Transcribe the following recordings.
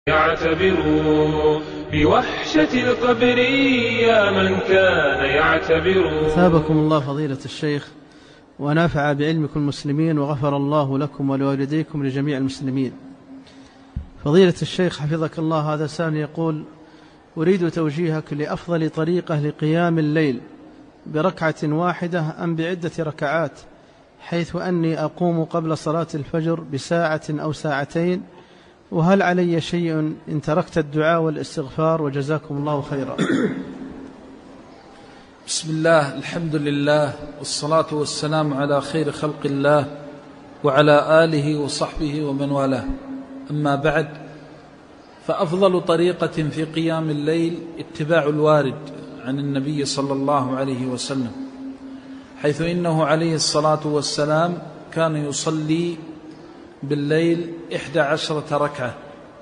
يعتبروا بوحشة القبر يا من كان يعتبر. ثابكم الله فضيلة الشيخ ونفع بعلمكم المسلمين، وغفر الله لكم ولوالديكم لجميع المسلمين. فضيلة الشيخ حفظك الله، هذا سائل يقول: أريد توجيهك لأفضل طريقة لقيام الليل، بركعة واحدة أم بعدة ركعات، حيث أني أقوم قبل صلاة الفجر بساعة أو ساعتين، وهل علي شيء إن تركت الدعاء والاستغفار؟ وجزاكم الله خيرا. بسم الله، الحمد لله، والصلاة والسلام على خير خلق الله وعلى آله وصحبه ومن والاه. أما بعد، فأفضل طريقة في قيام الليل اتباع الوارد عن النبي صلى الله عليه وسلم، حيث إنه عليه الصلاة والسلام كان يصلي بالليل 11 ركعة،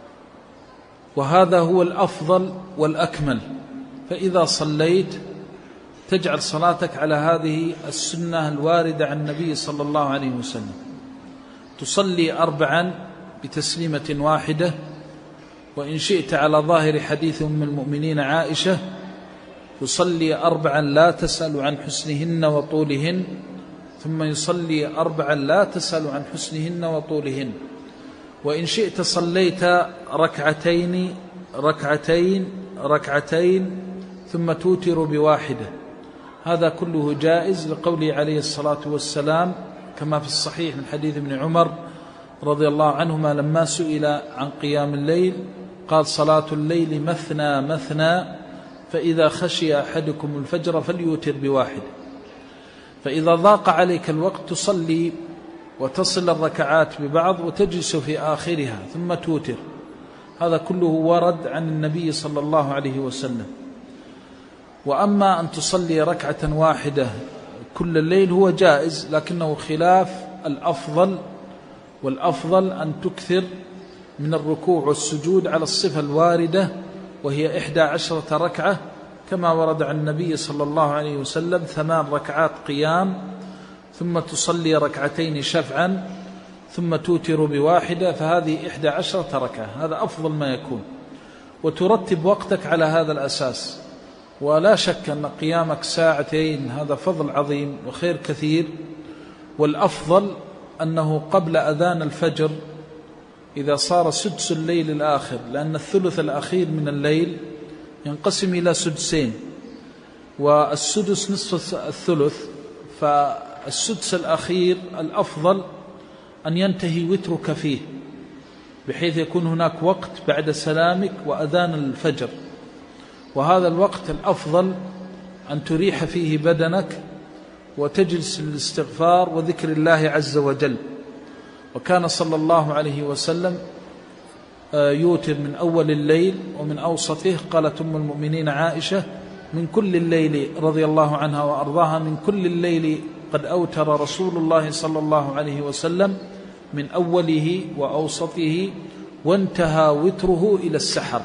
وهذا هو الأفضل والأكمل. فإذا صليت تجعل صلاتك على هذه السنة الواردة عن النبي صلى الله عليه وسلم. تصلي 4 بتسليمة واحدة، وإن شئت على ظاهر حديث أم المؤمنين عائشة يصلي 4 لا تسأل عن حسنهن وطولهن، ثم يصلي 4 لا تسأل عن حسنهن وطولهن. وإن شئت صليت ركعتين ركعتين ركعتين ثم توتر بواحدة. هذا كله جائز لقوله عليه الصلاة والسلام كما في الصحيح من حديث ابن عمر رضي الله عنهما لما سئل عن قيام الليل قال: صلاة الليل مثنى مثنى، فإذا خشي أحدكم الفجر فليوتر بواحد. فإذا ضاق عليك الوقت تصلي وتصل الركعات ببعض وتجلس في آخرها ثم توتر. هذا كله ورد عن النبي صلى الله عليه وسلم. وأما أن تصلي ركعة واحدة كل الليل هو جائز، لكنه خلاف الأفضل، والأفضل أن تكثر من الركوع والسجود على الصفة الواردة، وهي 11 ركعة كما ورد عن النبي صلى الله عليه وسلم: 8 ركعات قيام، ثم تصلي ركعتين شفعا، ثم توتر بواحدة، فهذه 11 ركعة. هذا أفضل ما يكون، وترتب وقتك على هذا الأساس. ولا شك أن قيامك 2 ساعات هذا فضل عظيم وخير كثير. والأفضل أنه قبل أذان الفجر، إذا صار سدس الليل الآخر، لأن الثلث الأخير من الليل ينقسم إلى سدسين، والسدس نصف الثلث، فالسدس الأخير الأفضل أن ينتهي وترك فيه، بحيث يكون هناك وقت بعد سلامك وأذان الفجر. وهذا الوقت الأفضل أن تريح فيه بدنك وتجلس للاستغفار وذكر الله عز وجل. وكان صلى الله عليه وسلم يوتر من أول الليل ومن أوسطه. قالت أم المؤمنين عائشة: من كل الليل رضي الله عنها وأرضاها، من كل الليل قد أوتر رسول الله صلى الله عليه وسلم، من أوله وأوسطه، وانتهى وتره إلى السحر.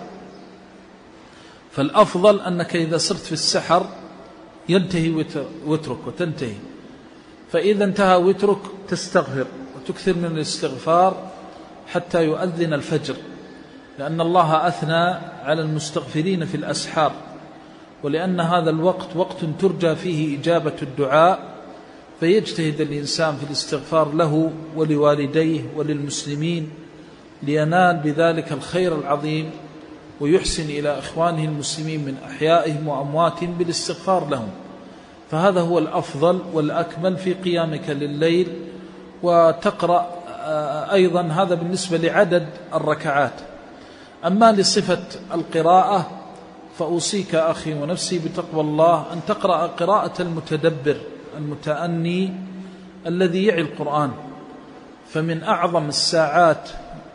فالأفضل أنك إذا صرت في السحر ينتهي وترك وتنتهي، فإذا انتهى وترك تستغفر وتكثر من الاستغفار حتى يؤذن الفجر، لأن الله أثنى على المستغفرين في الأسحار، ولأن هذا الوقت وقت ترجى فيه إجابة الدعاء، فيجتهد الإنسان في الاستغفار له ولوالديه وللمسلمين لينال بذلك الخير العظيم، ويحسن إلى إخوانه المسلمين من أحيائهم وأمواتهم بالاستغفار لهم. فهذا هو الأفضل والأكمل في قيامك لليل. وتقرأ أيضا، هذا بالنسبة لعدد الركعات. أما لصفة القراءة فأوصيك أخي ونفسي بتقوى الله أن تقرأ قراءة المتدبر المتأني الذي يعي القرآن. فمن أعظم الساعات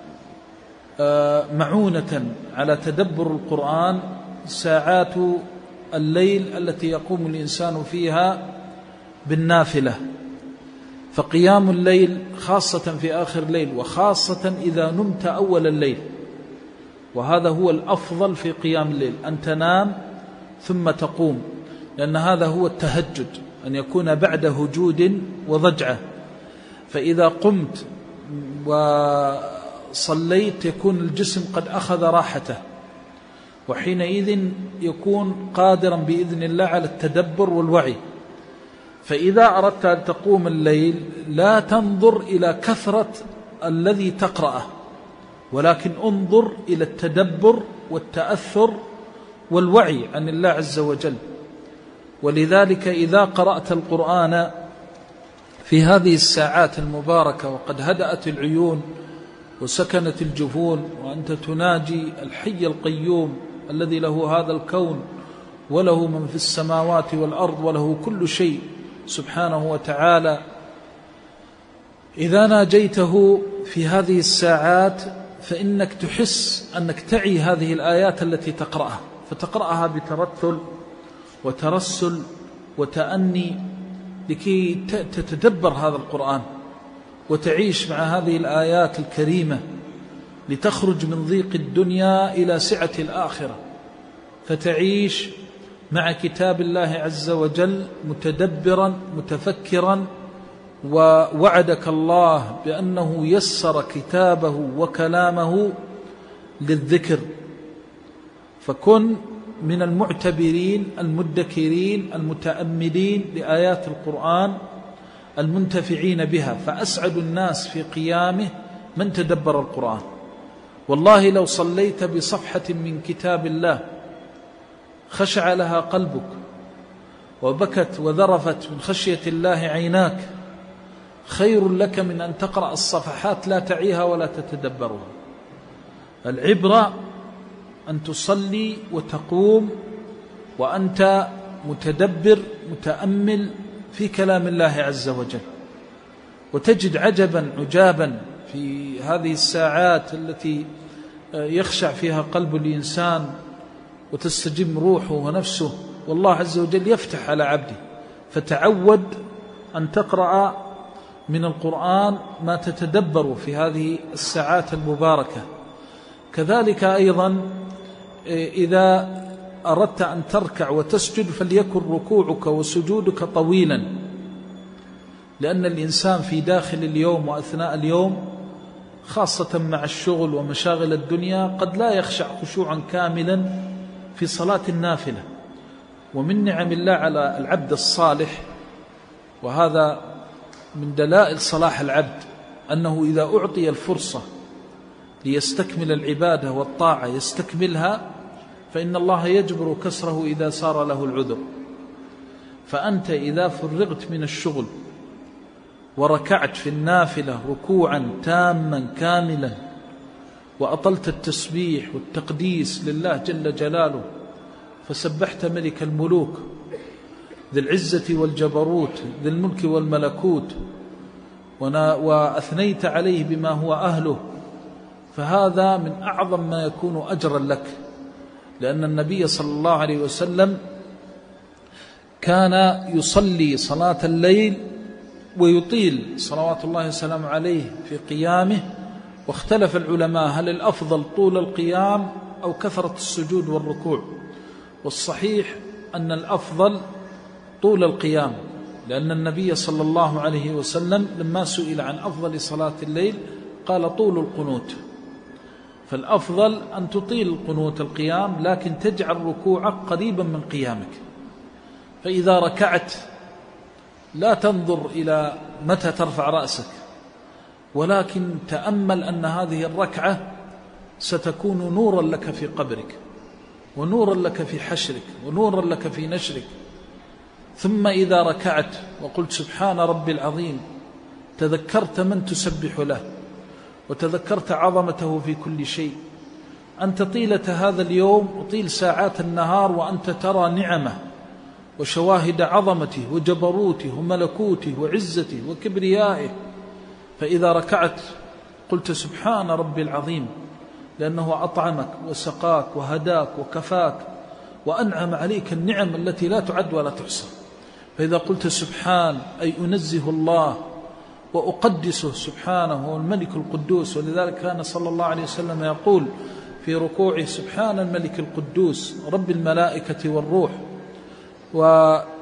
معونة على تدبر القرآن ساعات الليل التي يقوم الإنسان فيها بالنافلة. فقيام الليل خاصة في آخر الليل، وخاصة إذا نمت أول الليل، وهذا هو الأفضل في قيام الليل، أن تنام ثم تقوم، لأن هذا هو التهجد، أن يكون بعد هجود وضجعة. فإذا قمت صليت يكون الجسم قد أخذ راحته، وحينئذ يكون قادرا بإذن الله على التدبر والوعي. فإذا أردت أن تقوم الليل لا تنظر إلى كثرة الذي تقرأه، ولكن انظر إلى التدبر والتأثر والوعي عن الله عز وجل. ولذلك إذا قرأت القرآن في هذه الساعات المباركة وقد هدأت العيون وسكنت الجفون، وأنت تناجي الحي القيوم الذي له هذا الكون وله من في السماوات والأرض وله كل شيء سبحانه وتعالى، إذا ناجيته في هذه الساعات فإنك تحس أنك تعي هذه الآيات التي تقرأها، فتقرأها بترتل وترسل وتأني لكي تتدبر هذا القرآن وتعيش مع هذه الآيات الكريمة لتخرج من ضيق الدنيا إلى سعة الآخرة، فتعيش مع كتاب الله عز وجل متدبرا متفكرا. ووعدك الله بأنه يسر كتابه وكلامه للذكر، فكن من المعتبرين المدكرين المتأملين لآيات القرآن المنتفعين بها. فأسعد الناس في قيامه من تدبر القرآن. والله لو صليت بصفحة من كتاب الله خشع لها قلبك وبكت وذرفت من خشية الله عيناك خير لك من أن تقرأ الصفحات لا تعيها ولا تتدبرها. العبرة أن تصلي وتقوم وأنت متدبر متأمل في كلام الله عز وجل، وتجد عجبا عجابا في هذه الساعات التي يخشع فيها قلب الإنسان وتستجم روحه ونفسه، والله عز وجل يفتح على عبده. فتعود أن تقرأ من القرآن ما تتدبر في هذه الساعات المباركة. كذلك أيضا إذا أردت أن تركع وتسجد فليكن ركوعك وسجودك طويلا، لأن الإنسان في داخل اليوم وأثناء اليوم خاصة مع الشغل ومشاغل الدنيا قد لا يخشع خشوعا كاملا في صلاة النافلة. ومن نعم الله على العبد الصالح، وهذا من دلائل صلاح العبد، أنه إذا أعطي الفرصة ليستكمل العبادة والطاعة يستكملها، فإن الله يجبر كسره إذا صار له العذر. فأنت إذا فرغت من الشغل وركعت في النافلة ركوعا تاما كاملا وأطلت التسبيح والتقديس لله جل جلاله، فسبحت ملك الملوك ذي العزة والجبروت ذي الملك والملكوت، وأثنيت عليه بما هو أهله، فهذا من أعظم ما يكون أجرا لك. لأن النبي صلى الله عليه وسلم كان يصلي صلاة الليل ويطيل صلوات الله وسلامه عليه في قيامه، واختلف العلماء هل الأفضل طول القيام أو كثرة السجود والركوع، والصحيح أن الأفضل طول القيام، لأن النبي صلى الله عليه وسلم لما سئل عن أفضل صلاة الليل قال طول القنوت. فالأفضل أن تطيل القنوت القيام، لكن تجعل ركوعك قريبا من قيامك. فإذا ركعت لا تنظر إلى متى ترفع رأسك، ولكن تأمل أن هذه الركعة ستكون نورا لك في قبرك، ونورا لك في حشرك، ونورا لك في نشرك. ثم إذا ركعت وقلت سبحان ربي العظيم تذكرت من تسبح له، وتذكرت عظمته في كل شيء. أنت طيلة هذا اليوم وطيل ساعات النهار وأنت ترى نعمه وشواهد عظمته وجبروته وملكوته وعزته وكبريائه. فإذا ركعت قلت سبحان ربي العظيم، لأنه أطعمك وسقاك وهداك وكفاك وأنعم عليك النعم التي لا تعد ولا تحصى. فإذا قلت سبحان أي أنزه الله وأقدسه سبحانه، هو الملك القدوس. ولذلك كان صلى الله عليه وسلم يقول في ركوعه سبحان الملك القدوس رب الملائكة والروح،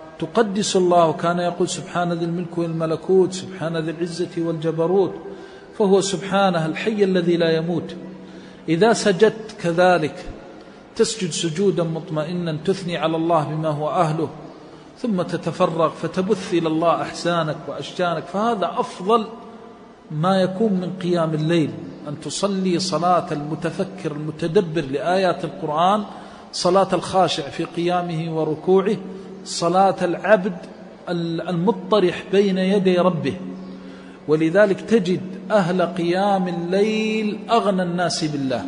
وتقدس الله، وكان يقول سبحان ذي الملك والملكوت سبحان ذي العزة والجبروت. فهو سبحانه الحي الذي لا يموت. إذا سجدت كذلك تسجد سجودا مطمئنا تثني على الله بما هو أهله، ثم تتفرغ فتبث إلى الله أحسانك وأشجانك، فهذا أفضل ما يكون من قيام الليل، أن تصلي صلاة المتفكر المتدبر لآيات القرآن، صلاة الخاشع في قيامه وركوعه، صلاة العبد المضطرح بين يدي ربه. ولذلك تجد أهل قيام الليل أغنى الناس بالله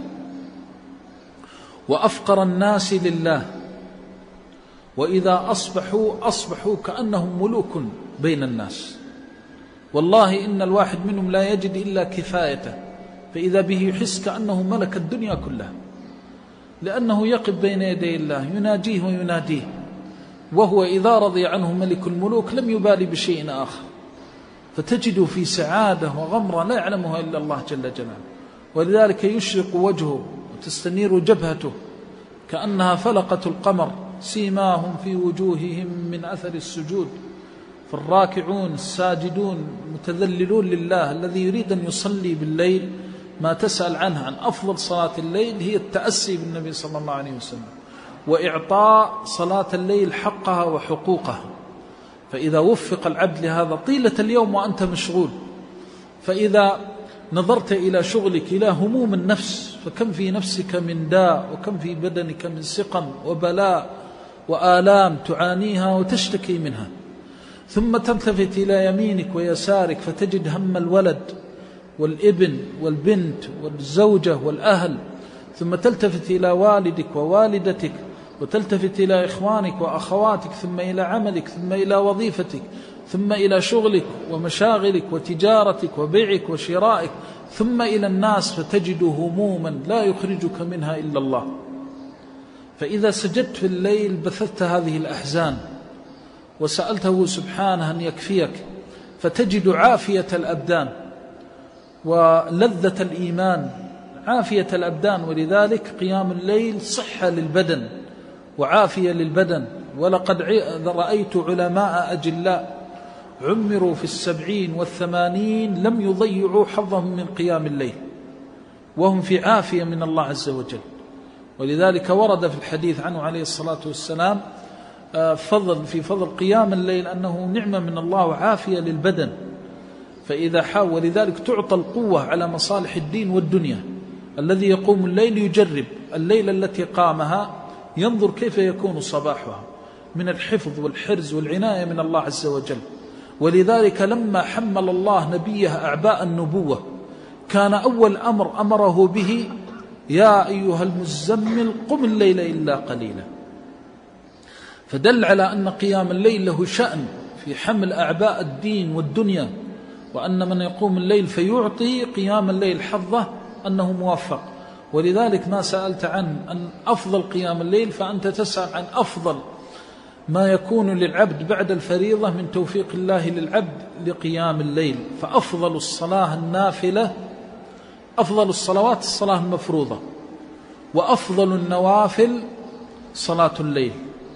وأفقر الناس لله، وإذا أصبحوا كأنهم ملوك بين الناس. والله إن الواحد منهم لا يجد إلا كفايته، فإذا به يحس كأنه ملك الدنيا كلها، لأنه يقف بين يدي الله يناجيه ويناديه، وهو إذا رضي عنه ملك الملوك لم يبالي بشيء آخر، فتجد في سعادة وغمرة لا يعلمها إلا الله جل جلاله. ولذلك يشرق وجهه وتستنير جبهته كأنها فلقة القمر، سيماهم في وجوههم من أثر السجود. فالراكعون الساجدون متذللون لله. الذي يريد أن يصلي بالليل ما تسأل عنه عن أفضل صلاة الليل هي التأسي بالنبي صلى الله عليه وسلم، وإعطاء صلاة الليل حقها وحقوقها. فإذا وفق العبد لهذا طيلة اليوم وأنت مشغول، فإذا نظرت إلى شغلك إلى هموم النفس، فكم في نفسك من داء وكم في بدنك من سقم وبلاء وآلام تعانيها وتشتكي منها، ثم تلتفت إلى يمينك ويسارك فتجد هم الولد والابن والبنت والزوجة والأهل، ثم تلتفت إلى والدك ووالدتك، وتلتفت إلى إخوانك وأخواتك، ثم إلى عملك، ثم إلى وظيفتك، ثم إلى شغلك ومشاغلك وتجارتك وبيعك وشرائك، ثم إلى الناس، فتجد هموما لا يخرجك منها إلا الله. فإذا سجدت في الليل بثثت هذه الأحزان وسألته سبحانه أن يكفيك، فتجد عافية الأبدان ولذة الإيمان، عافية الأبدان. ولذلك قيام الليل صحة للبدن وعافية للبدن. ولقد رأيت علماء أجلاء عمروا في 70 و80 لم يضيعوا حظهم من قيام الليل وهم في عافية من الله عز وجل. ولذلك ورد في الحديث عنه عليه الصلاة والسلام في فضل قيام الليل أنه نعمة من الله وعافية للبدن. فإذا حاول، ولذلك تعطى القوة على مصالح الدين والدنيا. الذي يقوم الليل يجرب الليلة التي قامها، ينظر كيف يكون صباحها من الحفظ والحرز والعناية من الله عز وجل. ولذلك لما حمل الله نبيه أعباء النبوة كان أول أمر أمره به: يا أيها المزمل قم الليل إلا قليلا. فدل على أن قيام الليل له شأن في حمل أعباء الدين والدنيا، وأن من يقوم الليل فيعطي قيام الليل حظه أنه موفق. ولذلك ما سألت عن أن أفضل قيام الليل، فأنت تسأل عن أفضل ما يكون للعبد بعد الفريضة من توفيق الله للعبد لقيام الليل. فأفضل الصلاة النافلة، أفضل الصلوات الصلاة المفروضة، وأفضل النوافل صلاة الليل.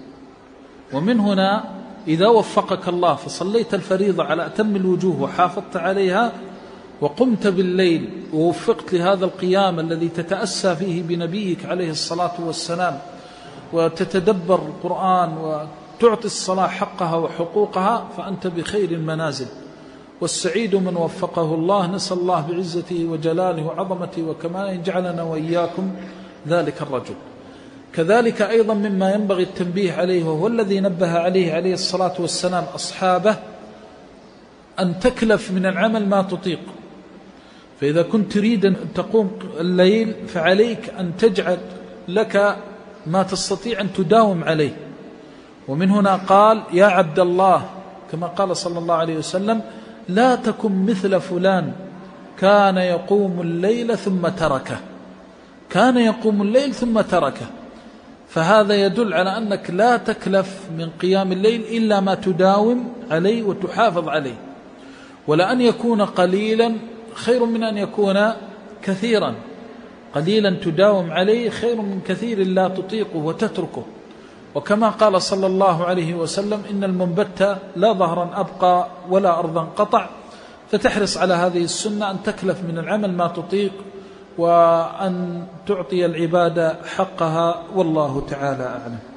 ومن هنا إذا وفقك الله فصليت الفريضة على أتم الوجوه وحافظت عليها، وقمت بالليل ووفقت لهذا القيام الذي تتأسى فيه بنبيك عليه الصلاة والسلام، وتتدبر القرآن وتعطي الصلاة حقها وحقوقها، فأنت بخير المنازل. والسعيد من وفقه الله. نسأل الله بعزته وجلاله وعظمته وكماله أن يجعلنا وإياكم ذلك الرجل. كذلك أيضا مما ينبغي التنبيه عليه، وهو الذي نبه عليه الصلاة والسلام أصحابه، أن تكلف من العمل ما تطيق. فإذا كنت تريد أن تقوم الليل فعليك أن تجعل لك ما تستطيع أن تداوم عليه. ومن هنا قال: يا عبد الله، كما قال صلى الله عليه وسلم: لا تكن مثل فلان كان يقوم الليل ثم تركه. كان يقوم الليل ثم تركه. فهذا يدل على أنك لا تكلف من قيام الليل إلا ما تداوم عليه وتحافظ عليه. ولأن يكون قليلا خير من أن يكون كثيرا. قليلا تداوم عليه خير من كثير لا تطيقه وتتركه. وكما قال صلى الله عليه وسلم: إن المنبت لا ظهرا أبقى ولا أرضا قطع. فتحرص على هذه السنة أن تكلف من العمل ما تطيق وأن تعطي العبادة حقها، والله تعالى أعلم.